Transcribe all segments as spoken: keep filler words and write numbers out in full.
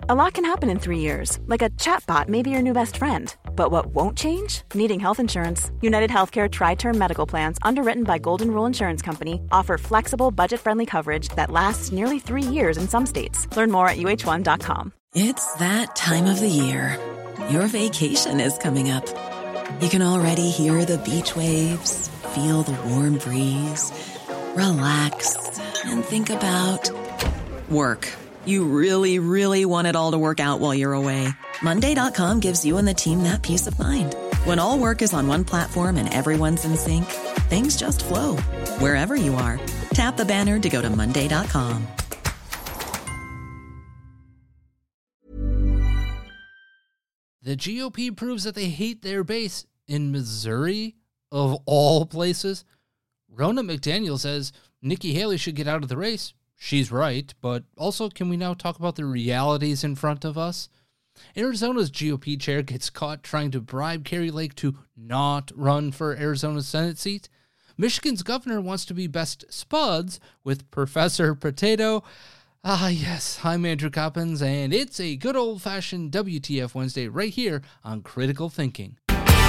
A lot can happen in three years, like a chatbot may be your new best friend. But what won't change? Needing health insurance. United Healthcare Tri-Term Medical Plans, underwritten by Golden Rule Insurance Company, offer flexible, budget-friendly coverage that lasts nearly three years in some states. Learn more at U H one dot com. It's that time of the year. Your vacation is coming up. You can already hear the beach waves, feel the warm breeze, relax, and think about work. You really, really want it all to work out while you're away. Monday dot com gives you and the team that peace of mind. When all work is on one platform and everyone's in sync, things just flow. Wherever you are, tap the banner to go to Monday dot com. The G O P proves that they hate their base in Missouri, of all places. Ronna McDaniel says Nikki Haley should get out of the race. She's right, but also can we now talk about the realities in front of us? Arizona's G O P chair gets caught trying to bribe Kari Lake to not run for Arizona's Senate seat. Michigan's governor wants to be best spuds with Professor Potato. Ah, yes, I'm Andrew Coppins, and it's a good old-fashioned W T F Wednesday right here on Critical Thinking.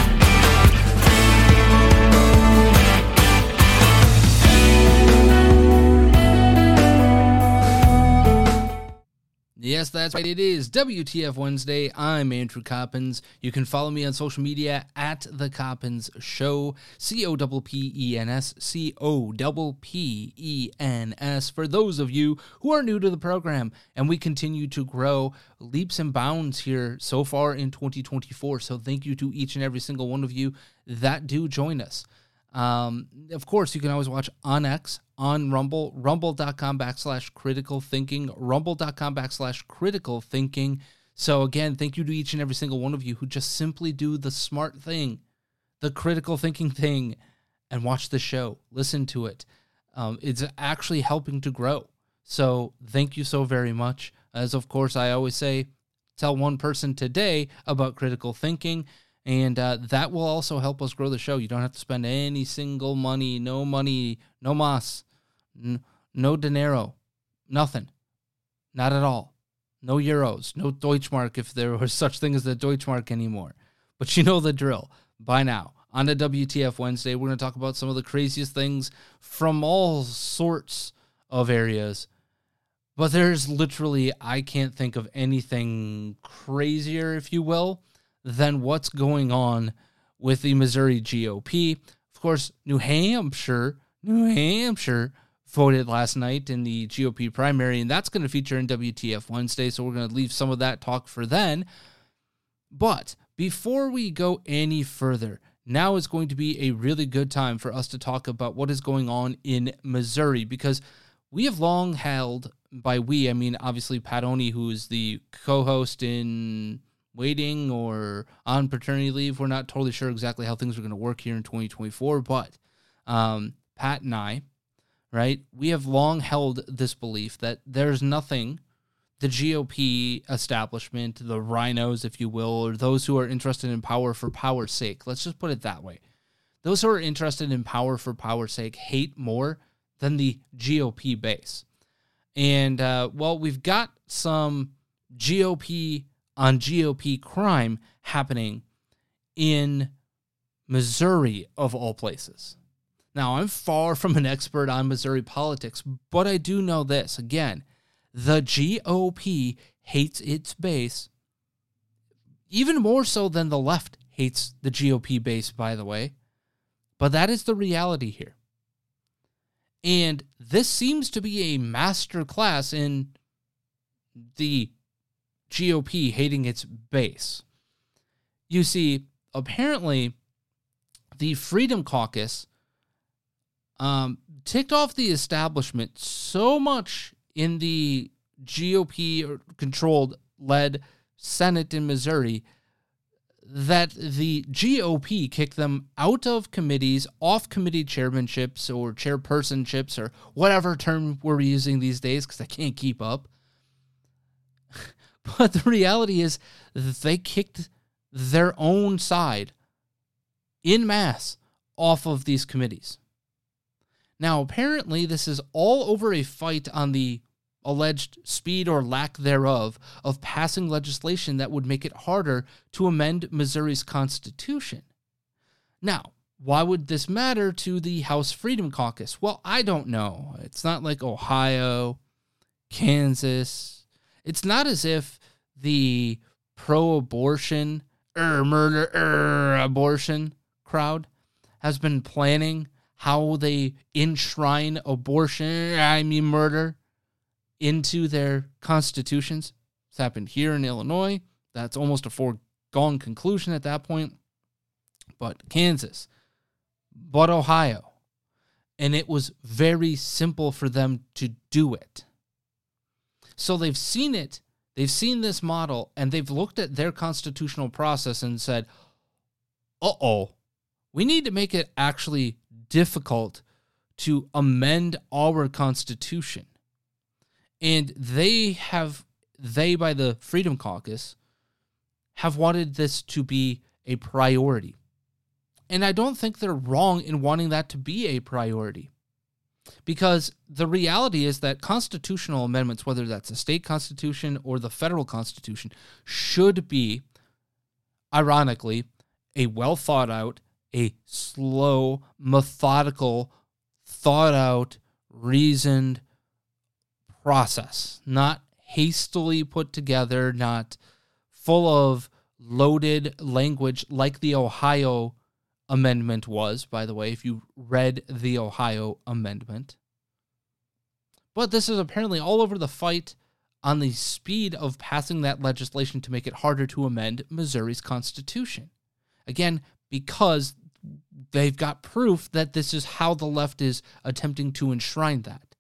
Yes, that's right. It is W T F Wednesday. I'm Andrew Coppins. You can follow me on social media at The Coppins Show, C O P P E N S, C O P P E N S, for those of you who are new to the program. And we continue to grow leaps and bounds here so far in twenty twenty-four. So thank you to each and every single one of you that do join us. Um, of course, you can always watch on X, on Rumble, rumble.com backslash critical thinking, rumble.com backslash critical thinking. So again, thank you to each and every single one of you who just simply do the smart thing, the critical thinking thing, and watch the show, listen to it. Um, it's actually helping to grow. So thank you so very much. As of course, I always say, tell one person today about critical thinking. And uh, that will also help us grow the show. You don't have to spend any single money, no money, no mas, n- no dinero, nothing. Not at all. No euros, no Deutschmark if there was such thing as the Deutschmark anymore. But you know the drill by now. On the W T F Wednesday, we're going to talk about some of the craziest things from all sorts of areas. But there's literally, I can't think of anything crazier, if you will, than what's going on with the Missouri G O P. Of course, New Hampshire, New Hampshire voted last night in the G O P primary, and that's going to feature in W T F Wednesday, so we're going to leave some of that talk for then. But before we go any further, now is going to be a really good time for us to talk about what is going on in Missouri, because we have long held, by we, I mean obviously Pat Oney, who is the co-host in waiting or on paternity leave. We're not totally sure exactly how things are going to work here in twenty twenty-four, but um, Pat and I, right, we have long held this belief that there's nothing the G O P establishment, the rhinos, if you will, or those who are interested in power for power's sake, let's just put it that way. Those who are interested in power for power's sake hate more than the G O P base. And, uh, well, we've got some G O P on G O P crime happening in Missouri, of all places. Now, I'm far from an expert on Missouri politics, but I do know this. Again, the G O P hates its base, even more so than the left hates the G O P base, by the way. But that is the reality here. And this seems to be a master class in the G O P hating its base. You see, apparently, the Freedom Caucus um, ticked off the establishment so much in the G O P-controlled, led Senate in Missouri that the G O P kicked them out of committees, off committee chairmanships or chairpersonships or whatever term we're using these days because I can't keep up. But the reality is that they kicked their own side en masse off of these committees. Now, apparently, this is all over a fight on the alleged speed or lack thereof of passing legislation that would make it harder to amend Missouri's constitution. Now, why would this matter to the House Freedom Caucus? Well, I don't know. It's not like Ohio, Kansas. It's not as if the pro-abortion, er, murder, er, abortion crowd has been planning how they enshrine abortion, I mean murder, into their constitutions. It's happened here in Illinois. That's almost a foregone conclusion at that point. But Kansas, but Ohio. And it was very simple for them to do it. So they've seen it, they've seen this model, and they've looked at their constitutional process and said, uh-oh, we need to make it actually difficult to amend our constitution. And they have, they by the Freedom Caucus, have wanted this to be a priority. And I don't think they're wrong in wanting that to be a priority. Because the reality is that constitutional amendments, whether that's a state constitution or the federal constitution, should be, ironically, a well thought out, a slow, methodical, thought out, reasoned process. Not hastily put together, not full of loaded language like the Ohio amendment was, by the way, if you read the Ohio amendment. But this is apparently all over the fight on the speed of passing that legislation to make it harder to amend Missouri's constitution. Again, because they've got proof that this is how the left is attempting to enshrine that.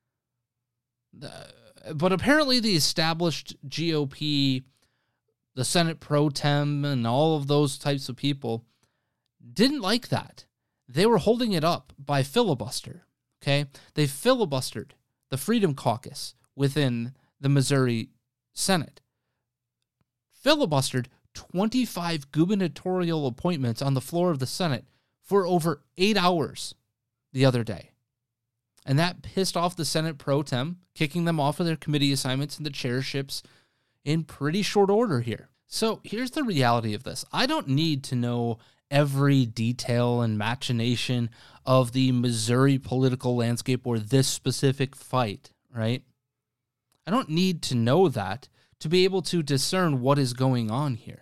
Uh, but apparently the established G O P, the Senate pro tem, and all of those types of people didn't like that. They were holding it up by filibuster, okay? They filibustered the Freedom Caucus within the Missouri Senate. Filibustered twenty-five gubernatorial appointments on the floor of the Senate for over eight hours the other day. And that pissed off the Senate pro tem, kicking them off of their committee assignments and the chairships in pretty short order here. So here's the reality of this. I don't need to know every detail and machination of the Missouri political landscape or this specific fight, right? I don't need to know that to be able to discern what is going on here.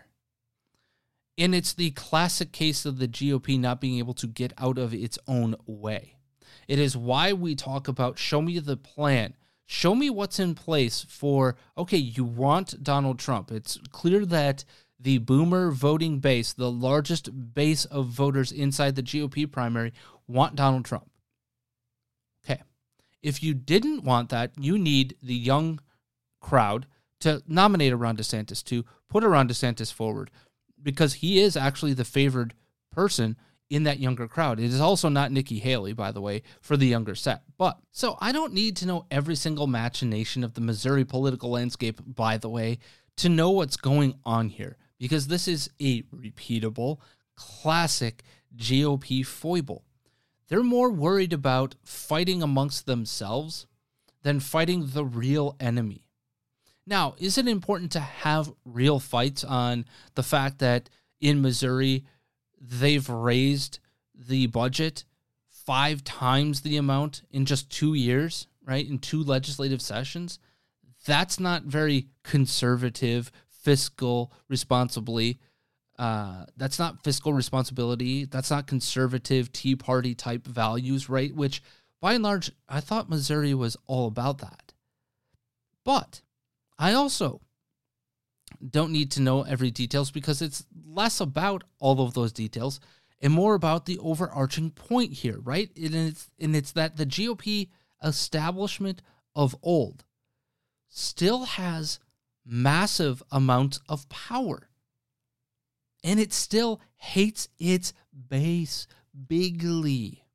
And it's the classic case of the G O P not being able to get out of its own way. It is why we talk about show me the plan. Show me what's in place for, okay, you want Donald Trump. It's clear that the boomer voting base, the largest base of voters inside the G O P primary, want Donald Trump. Okay. If you didn't want that, you need the young crowd to nominate a Ron DeSantis, to put a Ron DeSantis forward, because he is actually the favored person in that younger crowd. It is also not Nikki Haley, by the way, for the younger set. But, so I don't need to know every single machination of the Missouri political landscape, by the way, to know what's going on here, because this is a repeatable, classic G O P foible. They're more worried about fighting amongst themselves than fighting the real enemy. Now, is it important to have real fights on the fact that in Missouri, they've raised the budget five times the amount in just two years, right? In two legislative sessions? That's not very conservative, fiscal, responsibly. Uh, that's not fiscal responsibility. That's not conservative Tea Party type values, right? Which, by and large, I thought Missouri was all about that. But I also don't need to know every details, because it's less about all of those details and more about the overarching point here, right? And it's, and it's that the G O P establishment of old still has massive amounts of power. And it still hates its base bigly.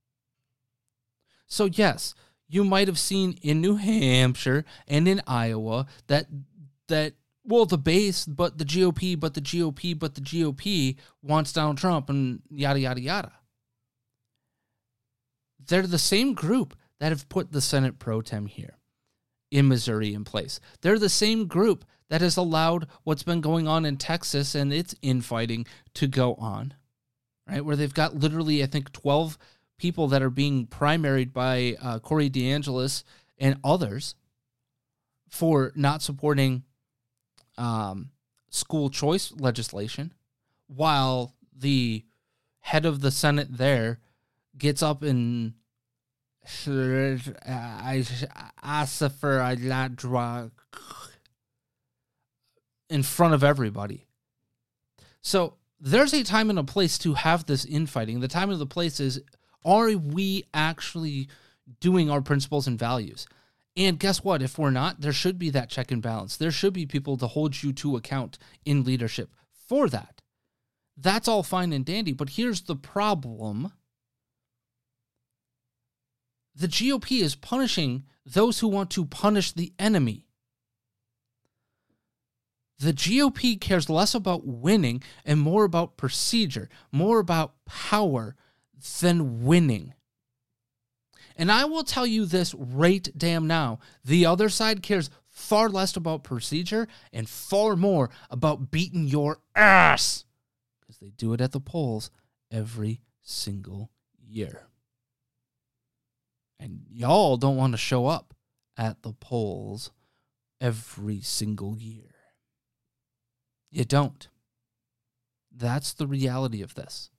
So yes, you might have seen in New Hampshire and in Iowa that, that well, the base, but the G O P, but the G O P, but the G O P wants Donald Trump and yada, yada, yada. They're the same group that have put the Senate pro tem here. in Missouri in place. They're the same group that has allowed what's been going on in Texas and its infighting to go on, right? Where they've got literally, I think, twelve people that are being primaried by uh, Corey DeAngelis and others for not supporting um, school choice legislation, while the head of the Senate there gets up and I suffer I not drug in front of everybody. So there's a time and a place to have this infighting. The time and the place is, are we actually doing our principles and values? And guess what? If we're not, there should be that check and balance. There should be people to hold you to account in leadership for that. That's all fine and dandy. But here's the problem. The G O P is punishing those who want to punish the enemy. The G O P cares less about winning and more about procedure, more about power than winning. And I will tell you this right damn now. The other side cares far less about procedure and far more about beating your ass. Because they do it at the polls every single year. And y'all don't want to show up at the polls every single year. You don't. That's the reality of this.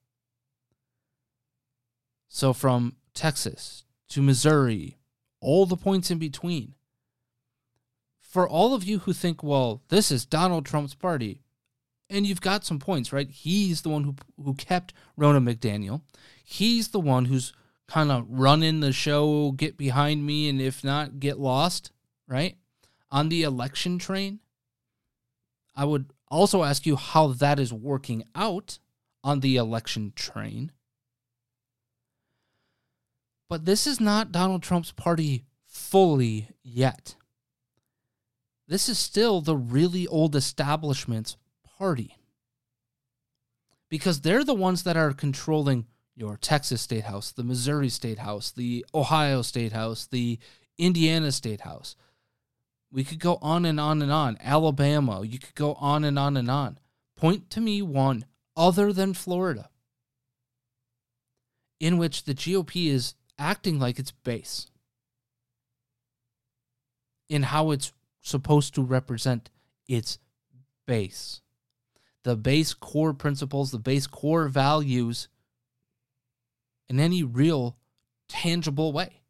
So from Texas to Missouri, all the points in between. For all of you who think, well, this is Donald Trump's party, and you've got some points, right? He's the one who who kept Ronna McDaniel. He's the one who's kind of running the show, get behind me, and if not, get lost, right? On the election train. I would also ask you how that is working out on the election train. But this is not Donald Trump's party fully yet. This is still the really old establishment's party. Because they're the ones that are controlling your Texas State House, the Missouri State House, the Ohio State House, the Indiana State House. We could go on and on and on. Alabama, you could go on and on and on. Point to me one other than Florida in which the G O P is acting like its base in how it's supposed to represent its base. The base core principles, the base core values in any real, tangible way.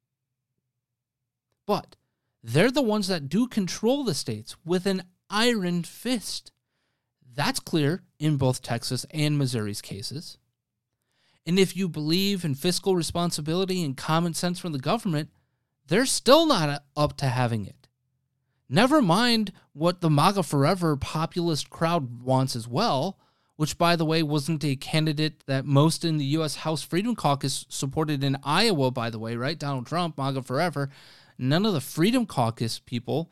But they're the ones that do control the states with an iron fist. That's clear in both Texas and Missouri's cases. And if you believe in fiscal responsibility and common sense from the government, they're still not up to having it. Never mind what the MAGA Forever populist crowd wants as well, which, by the way, wasn't a candidate that most in the U S House Freedom Caucus supported in Iowa, by the way, right? Donald Trump, MAGA Forever. None of the Freedom Caucus people,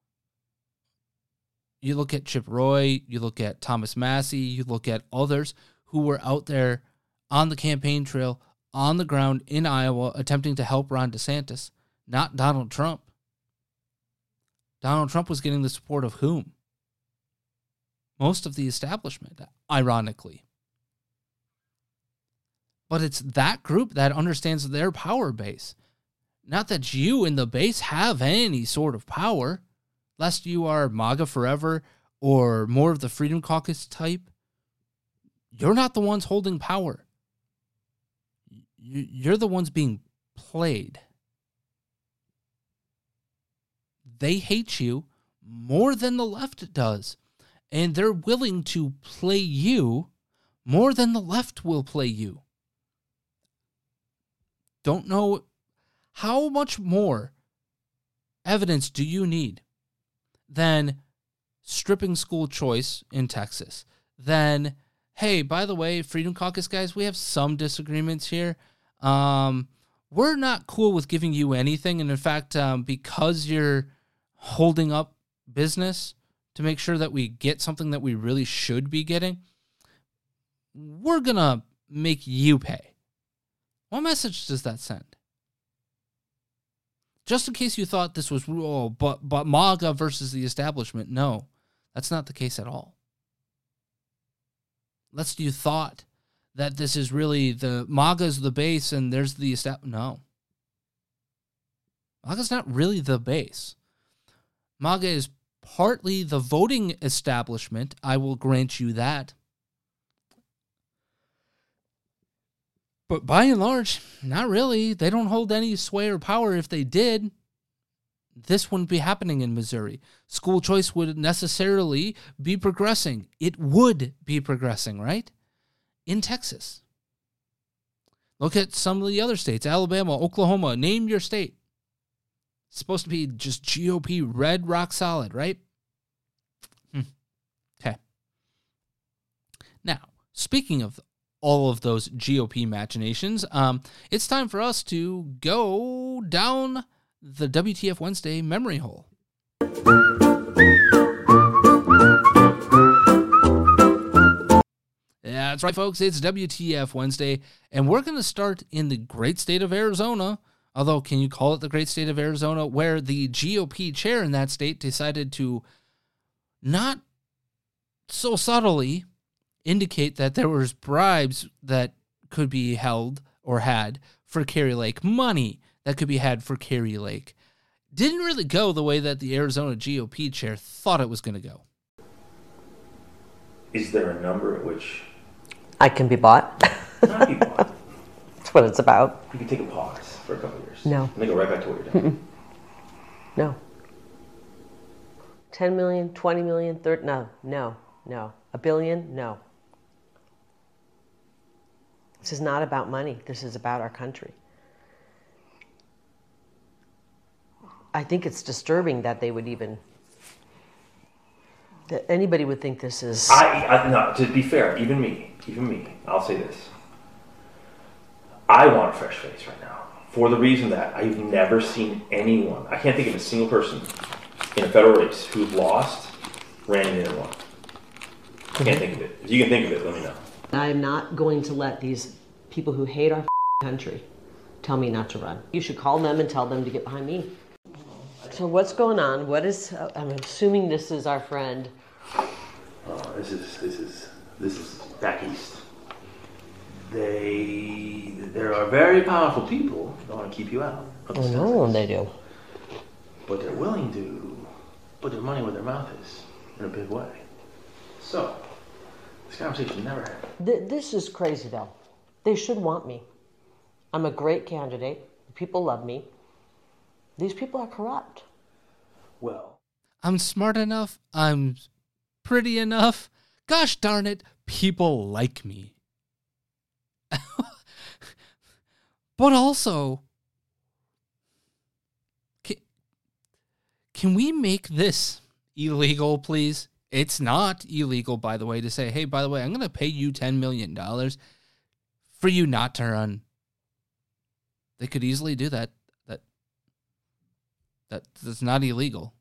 you look at Chip Roy, you look at Thomas Massie, you look at others who were out there on the campaign trail, on the ground in Iowa, attempting to help Ron DeSantis, not Donald Trump. Donald Trump was getting the support of whom? Most of the establishment, ironically. But it's that group that understands their power base. Not that you in the base have any sort of power, lest you are MAGA Forever or more of the Freedom Caucus type. You're not the ones holding power. You're the ones being played. They hate you more than the left does. And they're willing to play you more than the left will play you. Don't know how much more evidence do you need than stripping school choice in Texas? Then, hey, by the way, Freedom Caucus guys, we have some disagreements here. Um, we're not cool with giving you anything. And in fact, um, because you're holding up business to make sure that we get something that we really should be getting, we're going to make you pay. What message does that send? Just in case you thought this was, oh, but, but MAGA versus the establishment. No, that's not the case at all. Lest you thought that this is really the MAGA's the base and there's the establishment. No. MAGA's not really the base. MAGA is partly the voting establishment. I will grant you that. But by and large, not really. They don't hold any sway or power. If they did, this wouldn't be happening in Missouri. School choice would necessarily be progressing. It would be progressing, right? In Texas. Look at some of the other states. Alabama, Oklahoma. Name your state. It's supposed to be just G O P red rock solid, right? Hmm. Okay. Now, speaking of all of those G O P machinations, um, it's time for us to go down the W T F Wednesday memory hole. Yeah, that's right, folks. It's W T F Wednesday, and we're going to start in the great state of Arizona. Although, can you call it the great state of Arizona, where the G O P chair in that state decided to not so subtly indicate that there was bribes that could be held or had for Kari Lake, money that could be had for Kari Lake. Didn't really go the way that the Arizona G O P chair thought it was going to go. Is there a number at which I can be bought? not be bought? That's what it's about. You can take a pause for a couple of years. No. And then go right back to what you're doing. No. ten million, twenty million, thirty, no, no, no. A billion, no. This is not about money. This is about our country. I think it's disturbing that they would even, that anybody would think this is... I, I no, to be fair, even me, even me, I'll say this. I want a fresh face right now. For the reason that I've never seen anyone, I can't think of a single person in a federal race who lost, ran in and won. I can't think of it. If you can think of it, let me know. I'm not going to let these people who hate our country tell me not to run. You should call them and tell them to get behind me. So what's going on? What is, uh, I'm assuming this is our friend. Uh, this is, this is, this is back east. They, there are very powerful people that want to keep you out. I know they do. But they're willing to put their money where their mouth is in a big way. So, this conversation never happened. Th- this is crazy, though. They should want me. I'm a great candidate. People love me. These people are corrupt. Well, I'm smart enough. I'm pretty enough. Gosh darn it, people like me. But also, can, can we make this illegal, please? It's not illegal, by the way, to say, hey, by the way, I'm going to pay you ten million dollars for you not to run. They could easily do that. That, that that's not illegal.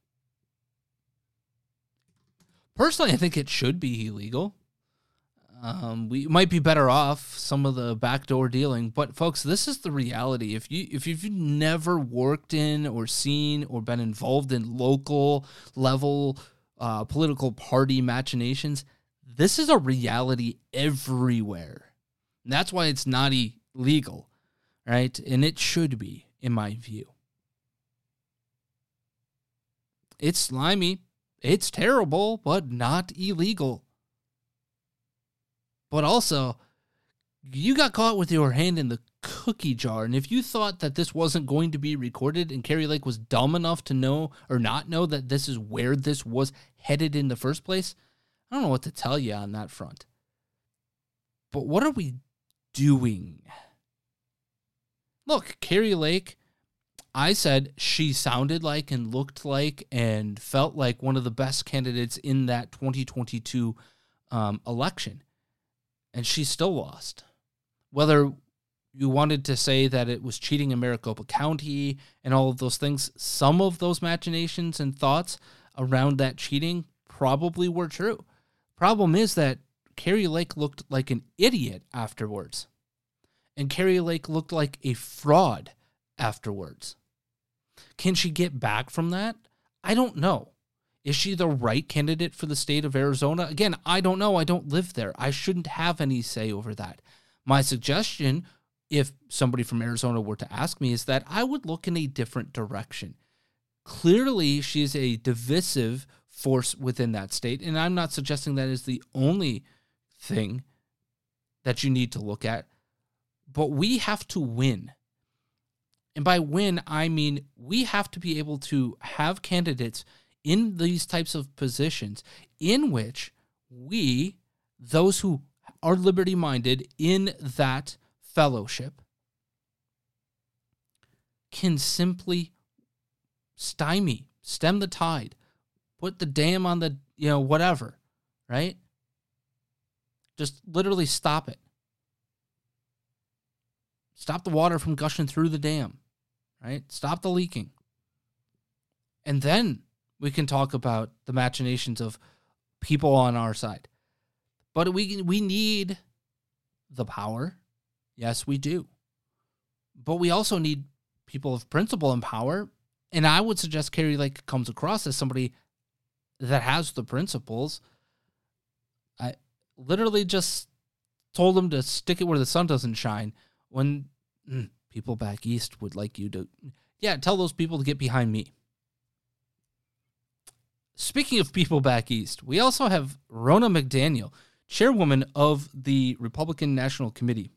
Personally, I think it should be illegal. Um, we might be better off some of the backdoor dealing, but folks, this is the reality. If you if you've never worked in or seen or been involved in local level uh, political party machinations, this is a reality everywhere. And that's why it's not illegal, right? And it should be, in my view. It's slimy, it's terrible, but not illegal. But also, you got caught with your hand in the cookie jar. And if you thought that this wasn't going to be recorded and Kari Lake was dumb enough to know or not know that this is where this was headed in the first place, I don't know what to tell you on that front. But what are we doing? Look, Kari Lake, I said she sounded like and looked like and felt like one of the best candidates in that twenty twenty-two um, election. And she still lost. Whether you wanted to say that it was cheating in Maricopa County and all of those things, some of those machinations and thoughts around that cheating probably were true. Problem is that Kari Lake looked like an idiot afterwards. And Kari Lake looked like a fraud afterwards. Can she get back from that? I don't know. Is she the right candidate for the state of Arizona? Again, I don't know. I don't live there. I shouldn't have any say over that. My suggestion, if somebody from Arizona were to ask me, is that I would look in a different direction. Clearly, she's a divisive force within that state, and I'm not suggesting that is the only thing that you need to look at, but we have to win. And by win, I mean we have to be able to have candidates in these types of positions in which we, those who are liberty-minded in that fellowship, can simply stymie, stem the tide, put the dam on the, you know, whatever, right? Just literally stop it. Stop the water from gushing through the dam, right? Stop the leaking. And then we can talk about the machinations of people on our side. But we we need the power. Yes, we do. But we also need people of principle and power. And I would suggest Kari Lake comes across as somebody that has the principles. I literally just told him to stick it where the sun doesn't shine when mm, people back east would like you to, yeah, tell those people to get behind me. Speaking of people back east, we also have Ronna McDaniel, chairwoman of the Republican National Committee.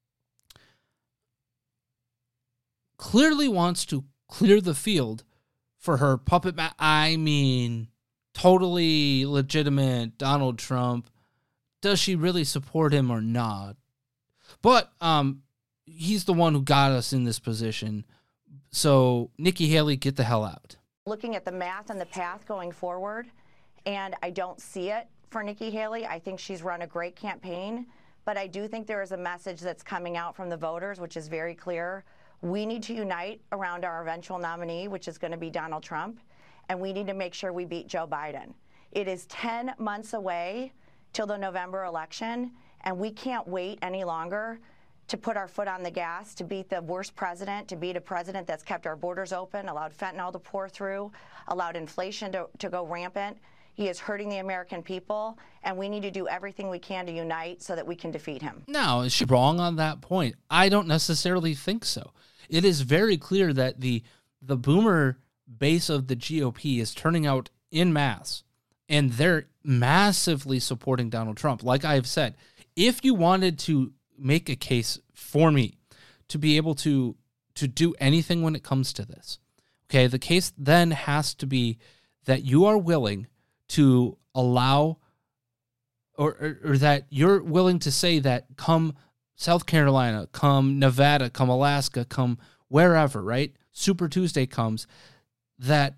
Clearly wants to clear the field for her puppet, ma- I mean, totally legitimate Donald Trump. Does she really support him or not? But um, he's the one who got us in this position. So, Nikki Haley, get the hell out. Looking at the math and the path going forward, and I don't see it for Nikki Haley. I think she's run a great campaign, but I do think there is a message that's coming out from the voters, which is very clear. We need to unite around our eventual nominee, which is going to be Donald Trump, and we need to make sure we beat Joe Biden. It is ten months away till the November election, and we can't wait any longer to put our foot on the gas, to beat the worst president, to beat a president that's kept our borders open, allowed fentanyl to pour through, allowed inflation to, to go rampant. He is hurting the American people, and we need to do everything we can to unite so that we can defeat him. Now, is she wrong on that point? I don't necessarily think so. It is very clear that the the boomer base of the G O P is turning out en masse, and they're massively supporting Donald Trump. Like I've said, if you wanted to make a case for me to be able to to do anything when it comes to this, okay, the case then has to be that you are willing to allow or, or, or that you're willing to say that come South Carolina, come Nevada, come Alaska, come wherever, right? Super Tuesday comes, that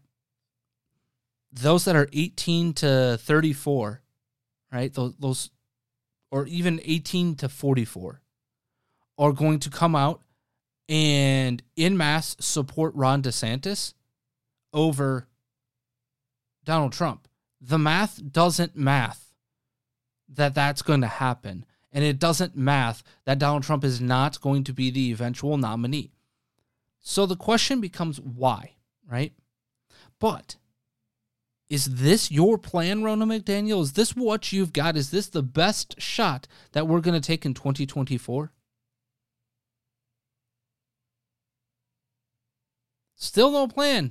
those that are eighteen to thirty-four, right? Those, those or even eighteen to forty-four, are going to come out and en masse support Ron DeSantis over Donald Trump. The math doesn't math that that's going to happen. And it doesn't math that Donald Trump is not going to be the eventual nominee. So the question becomes why, right? But is this your plan, Ronna McDaniel? Is this what you've got? Is this the best shot that we're going to take in twenty twenty-four? Still no plan.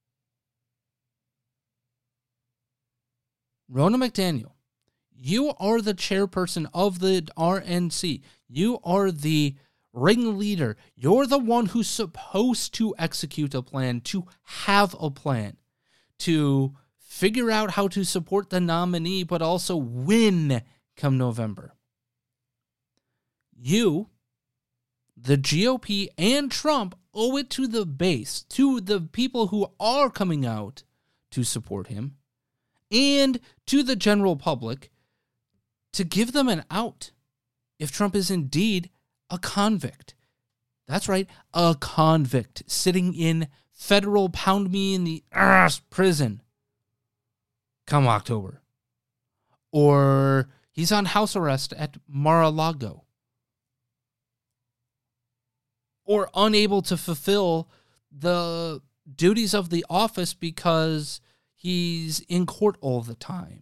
Ronna McDaniel, you are the chairperson of the R N C. You are the ringleader. You're the one who's supposed to execute a plan, to have a plan, to figure out how to support the nominee, but also win come November. You, the G O P and Trump, owe it to the base, to the people who are coming out to support him, and to the general public, to give them an out if Trump is indeed a convict. That's right, a convict sitting in federal pound me in the ass prison come October. Or he's on house arrest at Mar-a-Lago. Or unable to fulfill the duties of the office because he's in court all the time,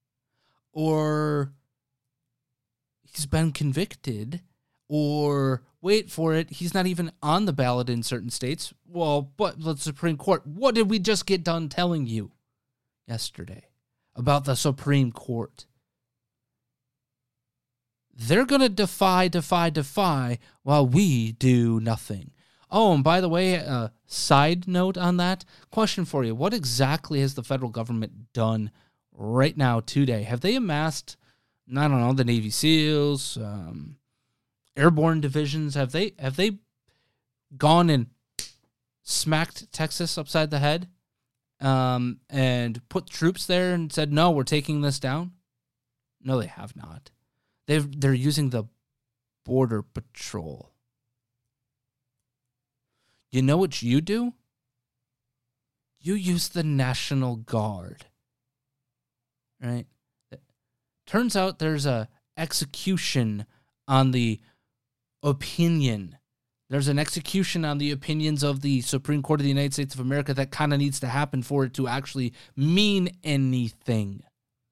or he's been convicted, or wait for it, he's not even on the ballot in certain states. Well, but the Supreme Court, what did we just get done telling you yesterday about the Supreme Court? They're going to defy, defy, defy while we do nothing. Oh, and by the way, a uh, side note on that, question for you. What exactly has the federal government done right now today? Have they amassed, I don't know, the Navy SEALs, um, airborne divisions? Have they have they gone and smacked Texas upside the head um, and put troops there and said, no, we're taking this down? No, they have not. They've, they're using the Border Patrol. You know what you do? You use the National Guard. Right? Turns out there's a execution on the opinion. There's an execution on the opinions of the Supreme Court of the United States of America that kind of needs to happen for it to actually mean anything.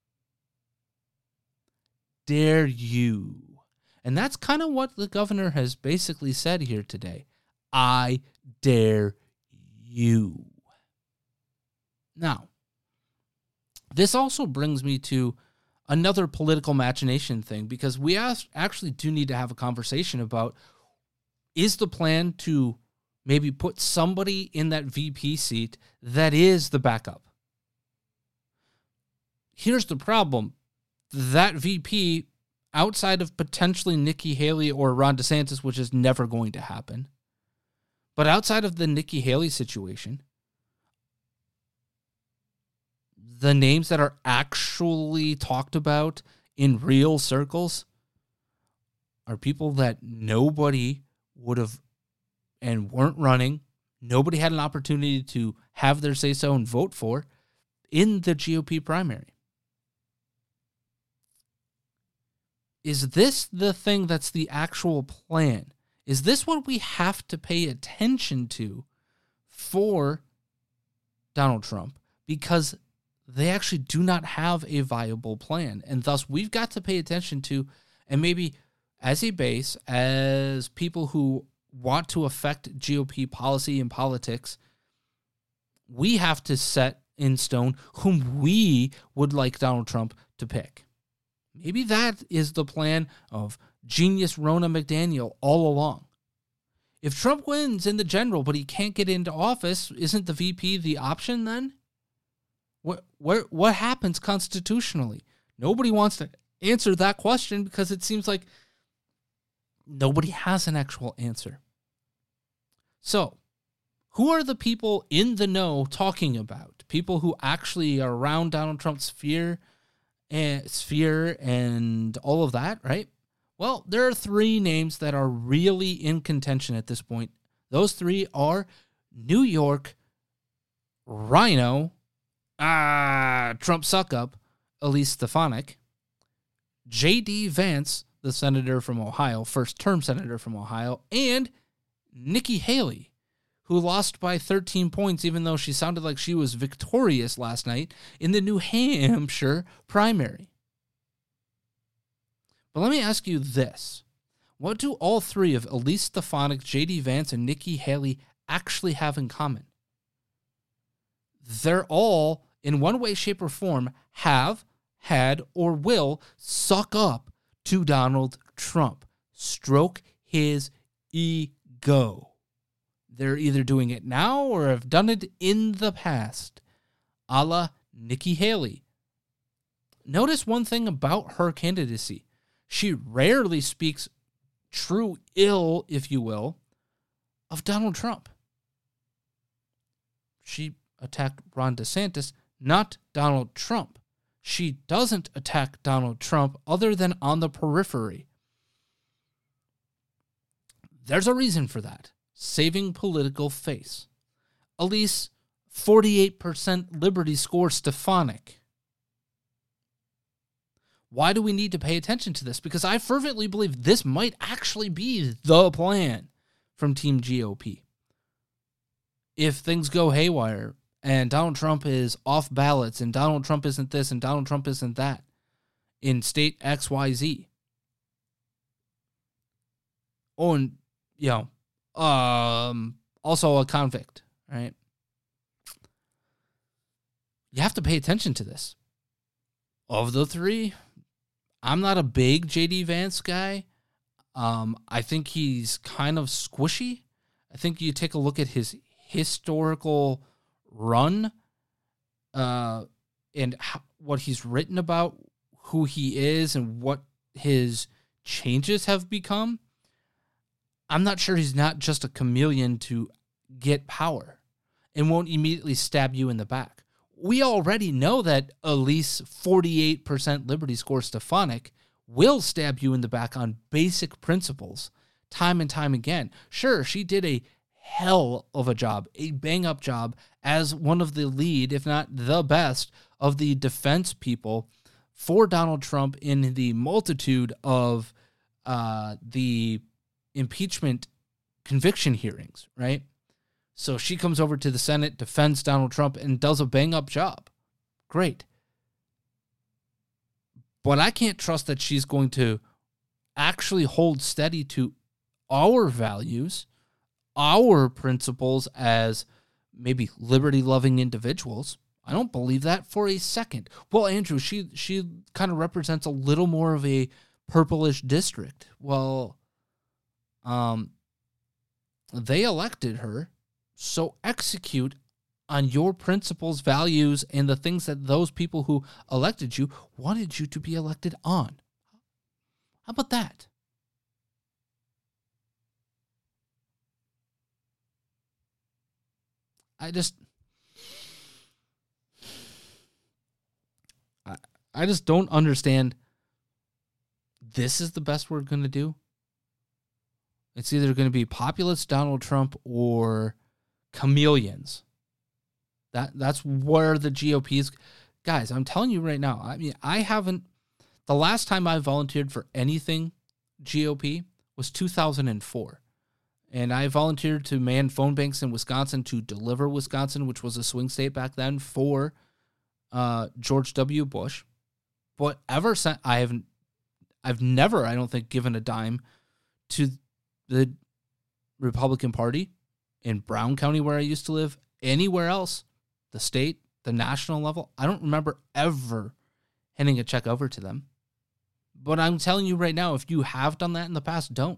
Dare you? And that's kind of what the governor has basically said here today. I dare you. Now, this also brings me to another political machination thing, because we actually do need to have a conversation about, is the plan to maybe put somebody in that V P seat that is the backup? Here's the problem. That V P, outside of potentially Nikki Haley or Ron DeSantis, which is never going to happen, but outside of the Nikki Haley situation, the names that are actually talked about in real circles are people that nobody would have and weren't running. Nobody had an opportunity to have their say-so and vote for in the G O P primary. Is this the thing that's the actual plan? Is this what we have to pay attention to for Donald Trump? Because they actually do not have a viable plan. And thus, we've got to pay attention to, and maybe as a base, as people who want to affect G O P policy and politics, we have to set in stone whom we would like Donald Trump to pick. Maybe that is the plan of genius Ronna McDaniel all along. If Trump wins in the general, but he can't get into office, isn't the V P the option then? What what what happens constitutionally? Nobody wants to answer that question because it seems like nobody has an actual answer. So, who are the people in the know talking about? People who actually are around Donald Trump's sphere and sphere and all of that, right? Well, there are three names that are really in contention at this point. Those three are New York, Rhino, ah, Trump suck-up, Elise Stefanik, J D Vance, the senator from Ohio, first-term senator from Ohio, and Nikki Haley, who lost by thirteen points, even though she sounded like she was victorious last night in the New Hampshire primary. But let me ask you this. What do all three of Elise Stefanik, J D Vance, and Nikki Haley actually have in common? They're all, in one way, shape, or form, have, had, or will suck up to Donald Trump. Stroke his ego. They're either doing it now or have done it in the past, a la Nikki Haley. Notice one thing about her candidacy. She rarely speaks true ill, if you will, of Donald Trump. She attacked Ron DeSantis, not Donald Trump. She doesn't attack Donald Trump other than on the periphery. There's a reason for that. Saving political face. Elise, forty-eight percent Liberty score Stefanik. Why do we need to pay attention to this? Because I fervently believe this might actually be the plan from Team G O P. if things go haywire and Donald Trump is off ballots and Donald Trump isn't this and Donald Trump isn't that in state X Y Z. Oh, and, you know, um, also a convict, right? You have to pay attention to this. Of the three, I'm not a big J D Vance guy. Um, I think he's kind of squishy. I think you take a look at his historical run uh, and how, what he's written about, who he is, and what his changes have become. I'm not sure he's not just a chameleon to get power and won't immediately stab you in the back. We already know that Elise, forty-eight percent Liberty score Stefanik, will stab you in the back on basic principles time and time again. Sure, she did a hell of a job, a bang-up job as one of the lead, if not the best, of the defense people for Donald Trump in the multitude of uh, the impeachment conviction hearings, right? So she comes over to the Senate, defends Donald Trump, and does a bang-up job. Great. But I can't trust that she's going to actually hold steady to our values, our principles as maybe liberty-loving individuals. I don't believe that for a second. Well, Andrew, she she kind of represents a little more of a purplish district. Well, um, they elected her, so execute on your principles, values, and the things that those people who elected you wanted you to be elected on. How about that? I just... I, I just don't understand. This is the best we're going to do. It's either going to be populist Donald Trump or chameleons. That that's where the G O P is. Guys, I'm telling you right now, I mean, I haven't, the last time I volunteered for anything G O P was two thousand four. And I volunteered to man phone banks in Wisconsin to deliver Wisconsin, which was a swing state back then, for uh, George W. Bush. But ever since, I haven't, I've never, I don't think, given a dime to the Republican Party in Brown County, where I used to live, anywhere else, the state, the national level. I don't remember ever handing a check over to them. But I'm telling you right now, if you have done that in the past, don't.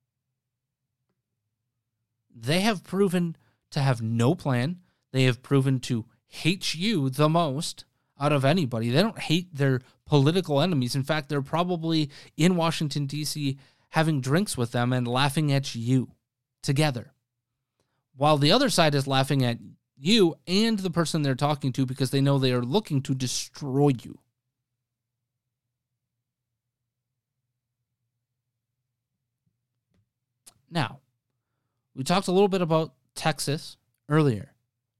They have proven to have no plan. They have proven to hate you the most out of anybody. They don't hate their political enemies. In fact, they're probably in Washington, D C having drinks with them and laughing at you together, while the other side is laughing at you and the person they're talking to because they know they are looking to destroy you. Now, we talked a little bit about Texas earlier.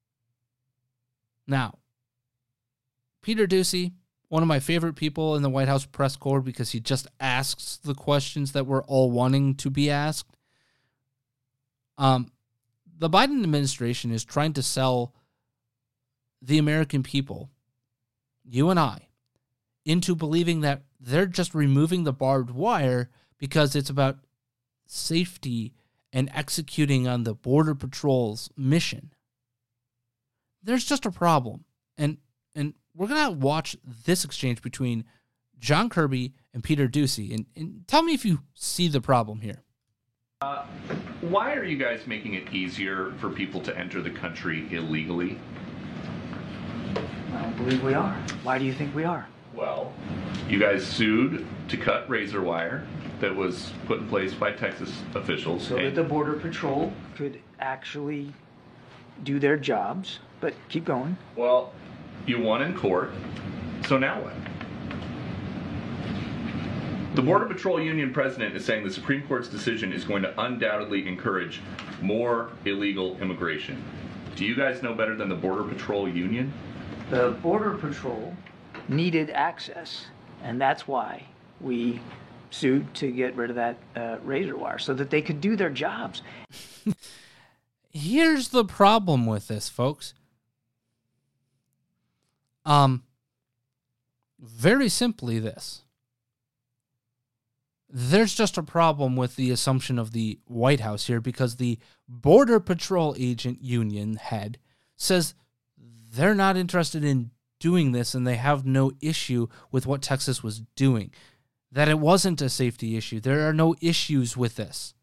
Now, Peter Doocy, one of my favorite people in the White House press corps because he just asks the questions that we're all wanting to be asked. Um, the Biden administration is trying to sell the American people, you and I, into believing that they're just removing the barbed wire because it's about safety and executing on the Border Patrol's mission. There's just a problem. And and we're going to watch this exchange between John Kirby and Peter Doocy. And, and tell me if you see the problem here. Uh, why are you guys making it easier for people to enter the country illegally? I don't believe we are. Why do you think we are? Well, you guys sued to cut razor wire that was put in place by Texas officials. So that the Border Patrol could actually do their jobs. But keep going. Well, you won in court, so now what? The Border Patrol Union president is saying the Supreme Court's decision is going to undoubtedly encourage more illegal immigration. Do you guys know better than the Border Patrol Union? The Border Patrol needed access, and that's why we sued to get rid of that uh, razor wire, so that they could do their jobs. Here's the problem with this, folks. Um, very simply this. There's just a problem with the assumption of the White House here because the Border Patrol agent union head says they're not interested in doing this and they have no issue with what Texas was doing, that it wasn't a safety issue. There are no issues with this.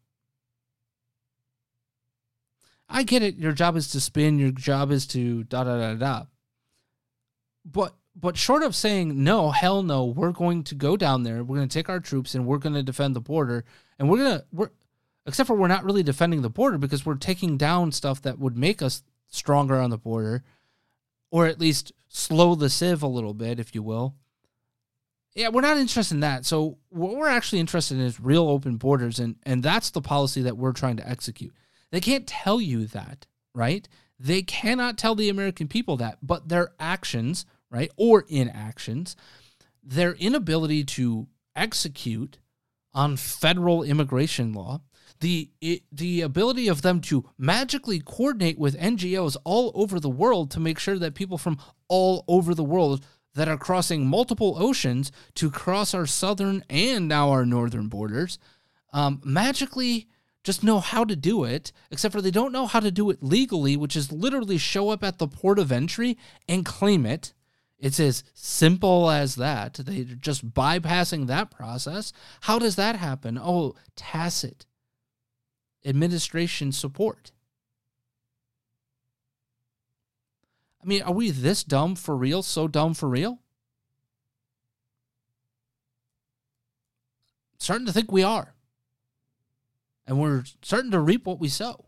I get it. Your job is to spin. Your job is to da da da da. But but short of saying no, hell no, we're going to go down there. We're going to take our troops and we're going to defend the border. And we're gonna we're except for we're not really defending the border because we're taking down stuff that would make us stronger on the border, or at least slow the sieve a little bit, if you will. Yeah, we're not interested in that. So what we're actually interested in is real open borders, and and that's the policy that we're trying to execute. They can't tell you that, right? They cannot tell the American people that, but their actions, right, or inactions, their inability to execute on federal immigration law, the it, the ability of them to magically coordinate with N G Os all over the world to make sure that people from all over the world that are crossing multiple oceans to cross our southern and now our northern borders, um, magically just know how to do it, except for they don't know how to do it legally, which is literally show up at the port of entry and claim it. It's as simple as that. They're just bypassing that process. How does that happen? Oh, tacit administration support. I mean, are we this dumb for real? So dumb for real? Starting to think we are. And we're starting to reap what we sow.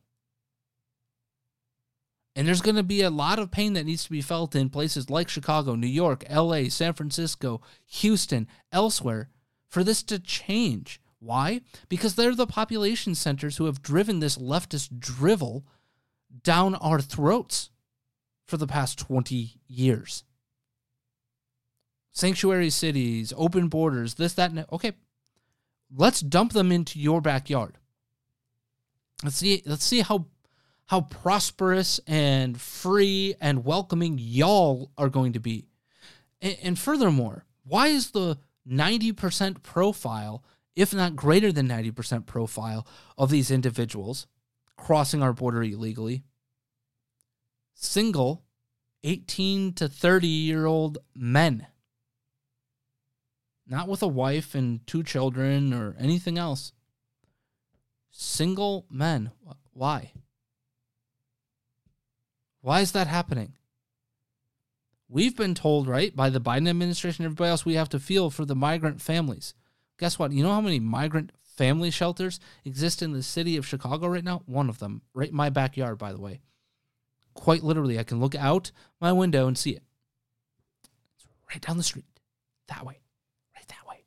And there's going to be a lot of pain that needs to be felt in places like Chicago, New York, L A, San Francisco, Houston, elsewhere, for this to change. Why? Because they're the population centers who have driven this leftist drivel down our throats for the past twenty years. Sanctuary cities, open borders, this, that, and that. Okay, let's dump them into your backyard. Let's see, let's see how how prosperous and free and welcoming y'all are going to be. And, and furthermore, why is the ninety percent profile, if not greater than ninety percent profile, of these individuals crossing our border illegally single eighteen to thirty-year-old men? Not with a wife and two children or anything else. Single men. Why? Why is that happening? We've been told, right, by the Biden administration and everybody else, we have to feel for the migrant families. Guess what? You know how many migrant family shelters exist in the city of Chicago right now? One of them, right in my backyard, by the way. Quite literally, I can look out my window and see it. It's right down the street. That way. Right that way.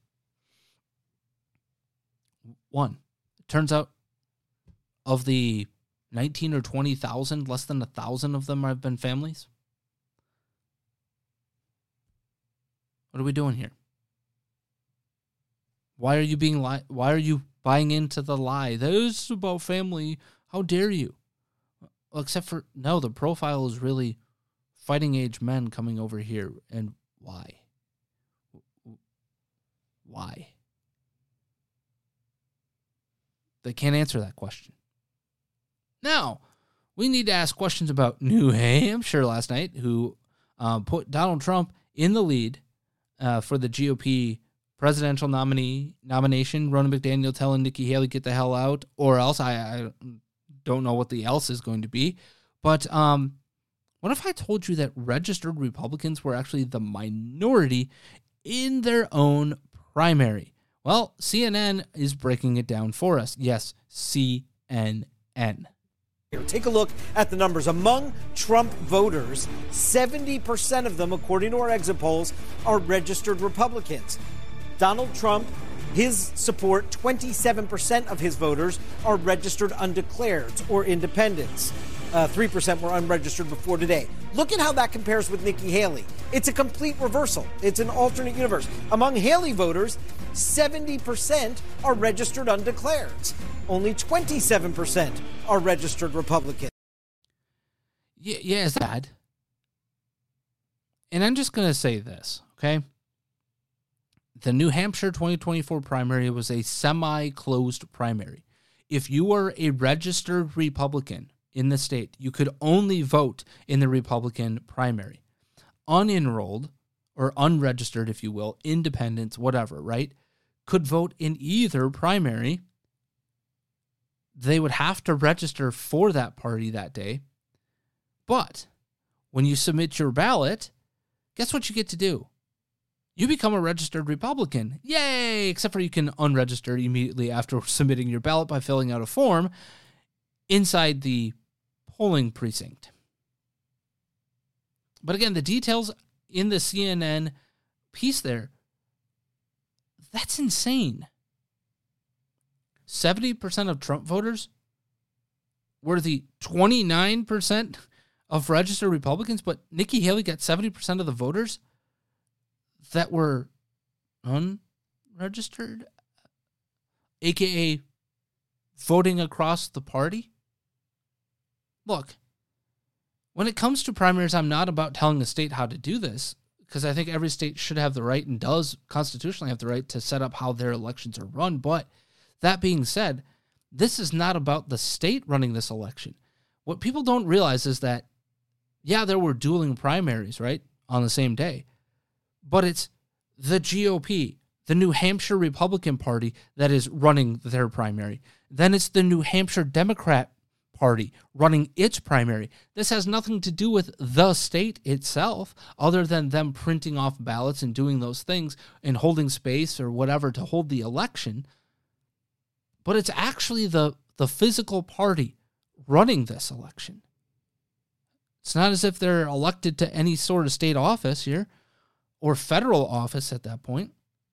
One. It turns out of the nineteen or twenty thousand, less than a thousand of them have been families. What are we doing here? Why are you being li- Why are you buying into the lie? This is about family. How dare you? Well, except for, no, the profile is really fighting age men coming over here. And why? Why? They can't answer that question. Now, we need to ask questions about New Hampshire last night, who uh, put Donald Trump in the lead uh, for the G O P presidential nominee nomination. Ronna McDaniel telling Nikki Haley, get the hell out, or else. I, I don't know what the else is going to be. But um, what if I told you that registered Republicans were actually the minority in their own primary? Well, C N N is breaking it down for us. Yes, C N N. Take a look at the numbers. Among Trump voters, seventy percent of them, according to our exit polls, are registered Republicans. Donald Trump, his support, twenty-seven percent of his voters are registered undeclareds or independents. Uh, three percent were unregistered before today. Look at how that compares with Nikki Haley. It's a complete reversal. It's an alternate universe. Among Haley voters, seventy percent are registered undeclareds. Only twenty-seven percent are registered Republicans. Yeah, yeah, it's bad. And I'm just going to say this, okay? The New Hampshire twenty twenty-four primary was a semi-closed primary. If you were a registered Republican in the state, you could only vote in the Republican primary. Unenrolled, or unregistered, if you will, independents, whatever, right, could vote in either primary. They would have to register for that party that day. But when you submit your ballot, guess what you get to do? You become a registered Republican. Yay! Except for you can unregister immediately after submitting your ballot by filling out a form inside the polling precinct. But again, the details in the C N N piece there, that's insane. seventy percent of Trump voters were the twenty-nine percent of registered Republicans, but Nikki Haley got seventy percent of the voters that were unregistered, a k a voting across the party. Look, when it comes to primaries, I'm not about telling the state how to do this, because I think every state should have the right and does constitutionally have the right to set up how their elections are run. But that being said, this is not about the state running this election. What people don't realize is that, yeah, there were dueling primaries, right, on the same day. But it's the G O P, the New Hampshire Republican Party, that is running their primary. Then it's the New Hampshire Democrat Party running its primary. This has nothing to do with the state itself, other than them printing off ballots and doing those things and holding space or whatever to hold the election. But it's actually the, the physical party running this election. It's not as if they're elected to any sort of state office here, or federal office at that point.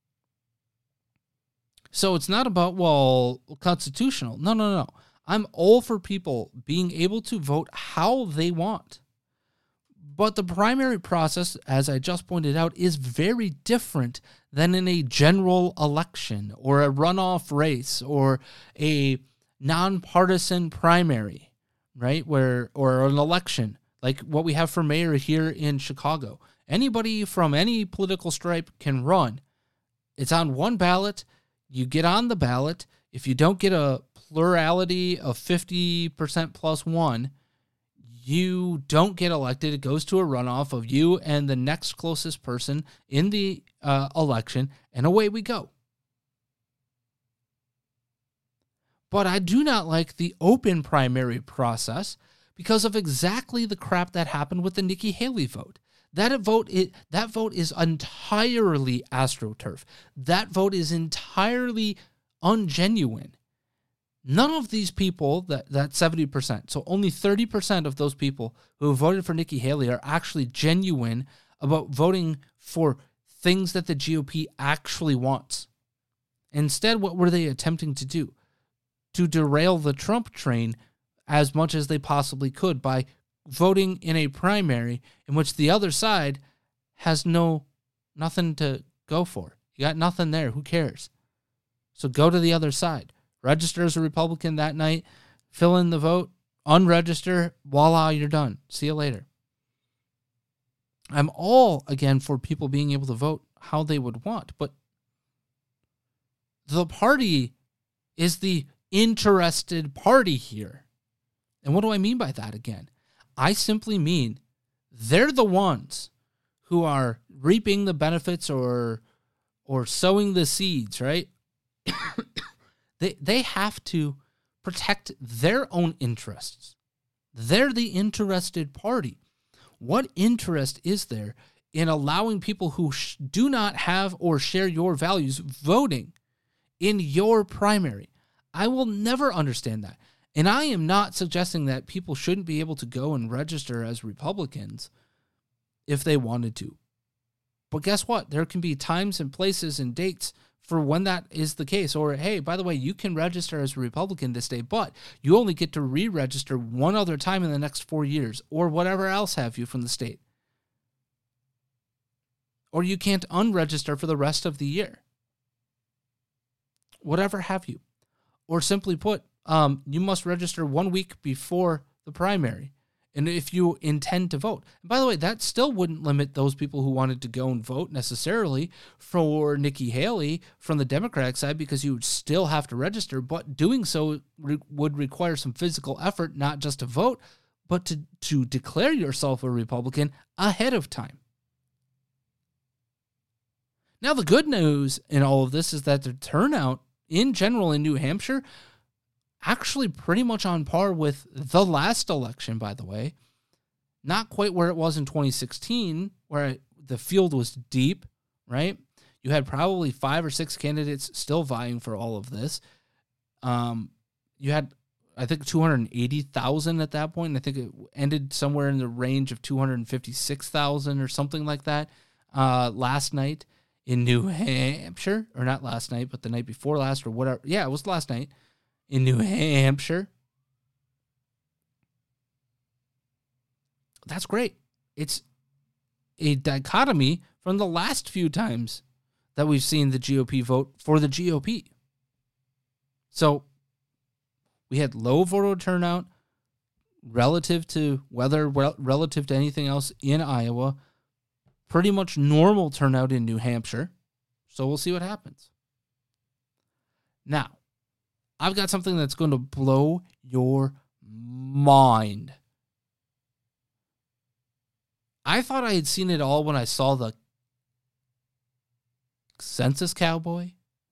So it's not about, well, constitutional. No, no, no. I'm all for people being able to vote how they want. But the primary process, as I just pointed out, is very different than in a general election or a runoff race or a nonpartisan primary, right? Where, or an election like what we have for mayor here in Chicago. Anybody from any political stripe can run. It's on one ballot. You get on the ballot. If you don't get a plurality of fifty percent plus one, you don't get elected. It goes to a runoff of you and the next closest person in the uh, election, and away we go. But I do not like the open primary process because of exactly the crap that happened with the Nikki Haley vote. That vote, it, that vote is entirely AstroTurf. That vote is entirely ungenuine. None of these people, that, that seventy percent, so only thirty percent of those people who voted for Nikki Haley are actually genuine about voting for things that the G O P actually wants. Instead, what were they attempting to do? To derail the Trump train as much as they possibly could by voting in a primary in which the other side has no nothing to go for. You got nothing there. Who cares? So go to the other side. Register as a Republican that night. Fill in the vote. Unregister. Voila, you're done. See you later. I'm all, again, for people being able to vote how they would want. But the party is the interested party here. And what do I mean by that again? I simply mean they're the ones who are reaping the benefits or or sowing the seeds, right? they they have to protect their own interests. They're the interested party. What interest is there in allowing people who sh- do not have or share your values voting in your primary? I will never understand that. And I am not suggesting that people shouldn't be able to go and register as Republicans if they wanted to. But guess what? There can be times and places and dates for when that is the case. Or, hey, by the way, you can register as a Republican this day, but you only get to re-register one other time in the next four years or whatever else have you from the state. Or you can't unregister for the rest of the year. Whatever have you. Or simply put, Um, you must register one week before the primary. and if you intend to vote. And by the way, that still wouldn't limit those people who wanted to go and vote necessarily for Nikki Haley from the Democratic side, because you would still have to register, but doing so re- would require some physical effort, not just to vote, but to, to declare yourself a Republican ahead of time. Now, the good news in all of this is that the turnout in general in New Hampshire actually pretty much on par with the last election, by the way. Not quite where it was in twenty sixteen, where it, the field was deep, right? You had probably five or six candidates still vying for all of this. Um, you had, I think, two hundred eighty thousand at that point. I think it ended somewhere in the range of two hundred fifty-six thousand or something like that uh, last night in New Hampshire. Or not last night, but the night before last or whatever. Yeah, it was last night in New Hampshire. That's great. It's a dichotomy from the last few times that we've seen the G O P vote for the G O P. So we had low voter turnout relative to whether relative to anything else in Iowa. Pretty much normal turnout in New Hampshire. So we'll see what happens. Now, I've got something that's going to blow your mind. I thought I had seen it all when I saw the Census Cowboy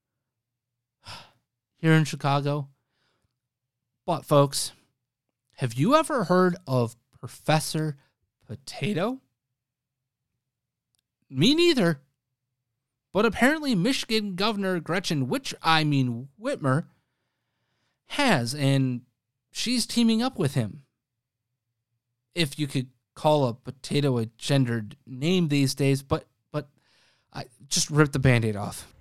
here in Chicago. But, folks, have you ever heard of Professor Potato? Me neither. But apparently Michigan Governor Gretchen, which I mean Whitmer, has, and she's teaming up with him. If you could call a potato a gendered name these days, but but I just ripped the Band-Aid off.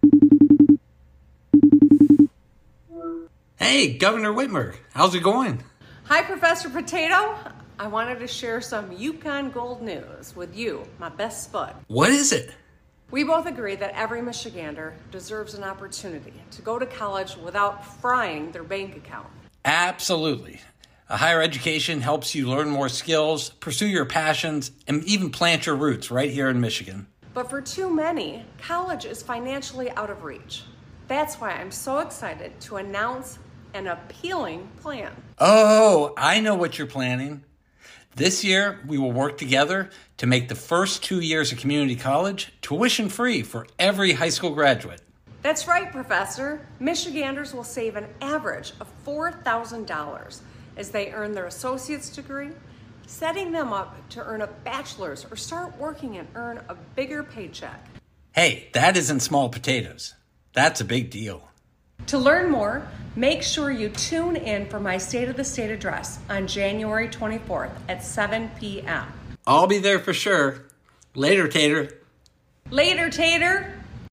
Hey, Governor Whitmer, how's it going? Hi, Professor Potato. I wanted to share some Yukon Gold news with you, my best spud. What is it? We both agree that every Michigander deserves an opportunity to go to college without frying their bank account. Absolutely. A higher education helps you learn more skills, pursue your passions, and even plant your roots right here in Michigan. But for too many, college is financially out of reach. That's why I'm so excited to announce an appealing plan. Oh, I know what you're planning. This year, we will work together to make the first two years of community college tuition-free for every high school graduate. That's right, Professor. Michiganders will save an average of four thousand dollars as they earn their associate's degree, setting them up to earn a bachelor's or start working and earn a bigger paycheck. Hey, that isn't small potatoes. That's a big deal. To learn more, make sure you tune in for my State of the State address on January twenty-fourth at seven p.m. I'll be there for sure. Later, Tater. Later, Tater.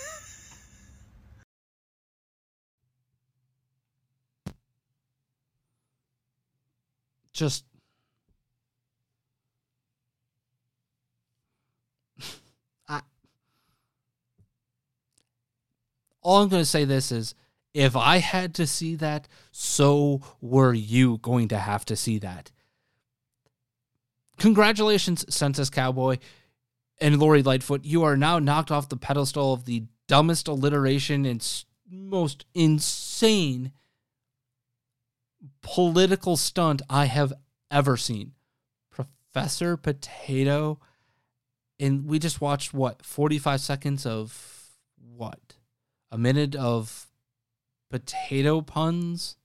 Just I, all I'm going to say this is, if I had to see that, so were you going to have to see that. Congratulations, Census Cowboy and Lori Lightfoot. You are now knocked off the pedestal of the dumbest alliteration and most insane political stunt I have ever seen. Professor Potato. And we just watched, what, forty-five seconds of what? A minute of potato puns?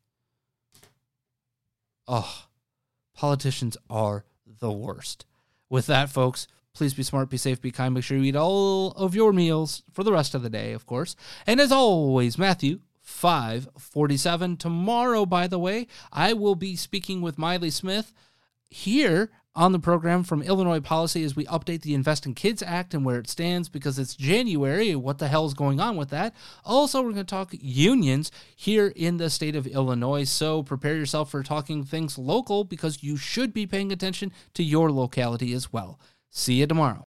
Oh, politicians are the worst. With that, folks, please be smart, be safe, be kind. Make sure you eat all of your meals for the rest of the day, of course. And as always, Matthew five forty-seven. Tomorrow, by the way, I will be speaking with Miley Smith here on the program from Illinois Policy as we update the Invest in Kids Act and where it stands, because it's January. What the hell is going on with that? Also, we're going to talk unions here in the state of Illinois, so prepare yourself for talking things local, because you should be paying attention to your locality as well. See you tomorrow.